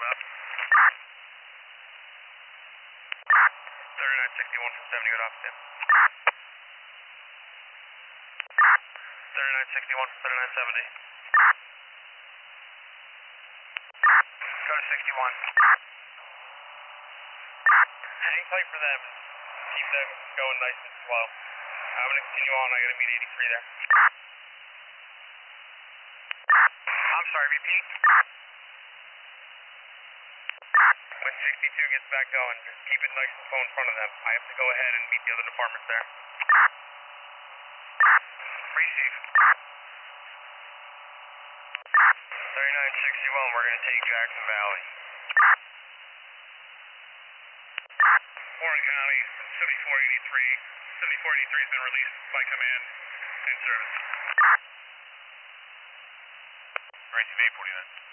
3961 from 70, good officer. 3961 from 3970. Go to 61. Hang tight for them. Keep them going nice and slow. I'm going to continue on. I got to meet 83 there. I'm sorry, repeat. When 62 gets back going, just keep it nice and slow in front of them. I have to go ahead and meet the other departments there. Receive. 3961, we're going to take Jackson Valley. Warren County, 7483. 7483 has been released by command and service. Receive 849.